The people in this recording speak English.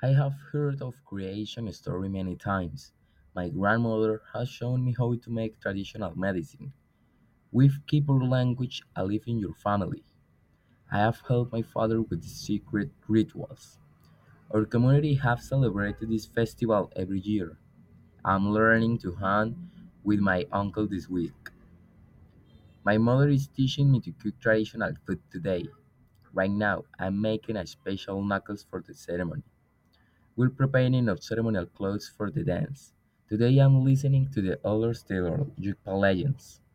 I have heard of creation story many times. My grandmother has shown me how to make traditional medicine. We've kept our language alive in your family. I have helped my father with the secret rituals. Our community have celebrated this festival every year. I'm learning to hunt with my uncle this week. My mother is teaching me to cook traditional food today. Right now, I'm making a special knuckles for the ceremony. We're preparing our ceremonial clothes for the dance. Today I'm listening to the elders tell our Jukpa legends.